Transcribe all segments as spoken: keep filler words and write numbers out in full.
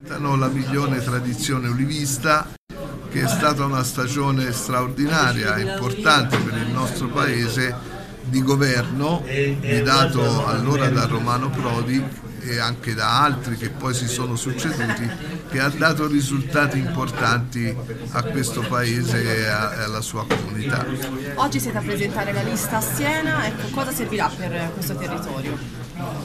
La Migliore tradizione olivista, che è stata una stagione straordinaria, importante per il nostro paese, di governo, guidato allora da Romano Prodi e anche da altri che poi si sono succeduti, che ha dato risultati importanti a questo paese e alla sua comunità. Oggi siete a presentare la lista a Siena, ecco, cosa servirà per questo territorio?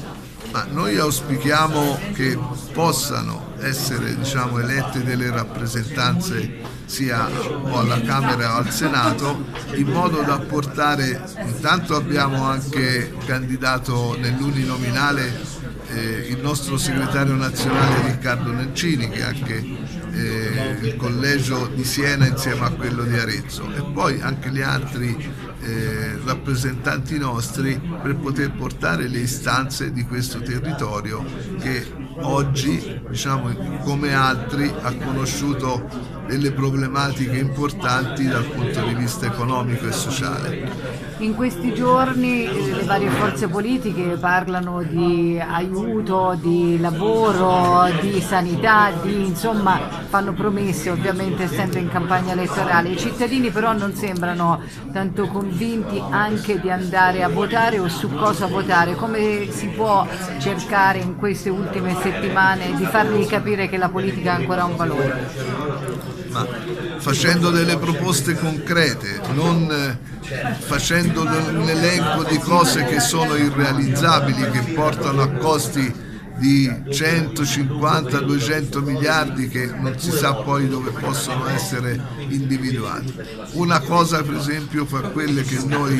Ma noi auspichiamo che possano essere, diciamo, elette delle rappresentanze sia o alla Camera o al Senato, in modo da portare, intanto abbiamo anche candidato nell'uninominale eh, il nostro segretario nazionale Riccardo Nencini, che è anche eh, il collegio di Siena insieme a quello di Arezzo, e poi anche gli altri Eh, rappresentanti nostri, per poter portare le istanze di questo territorio che oggi, diciamo, come altri, ha conosciuto delle problematiche importanti dal punto di vista economico e sociale. In questi giorni le varie forze politiche parlano di aiuto, di lavoro, di sanità, di, insomma, fanno promesse, ovviamente essendo in campagna elettorale. I cittadini però non sembrano tanto convinti anche di andare a votare o su cosa votare. Come si può cercare in queste ultime settimane di fargli capire che la politica ha ancora un valore? Ma facendo delle proposte concrete, non facendo un elenco di cose che sono irrealizzabili, che portano a costi di centocinquanta duecento miliardi che non si sa poi dove possono essere individuati. Una cosa, per esempio, fra quelle che noi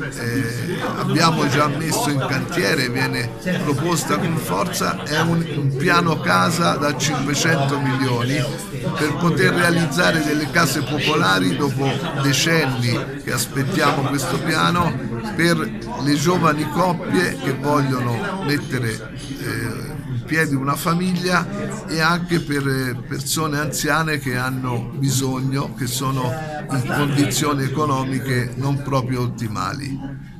eh, abbiamo già messo in cantiere, viene proposta con forza, è un, un piano casa da cinquecento milioni per poter realizzare delle case popolari dopo decenni che aspettiamo questo piano, per le giovani coppie che vogliono mettere eh, in piedi una famiglia, e anche per persone anziane che hanno bisogno, che sono in condizioni economiche non proprio ottimali.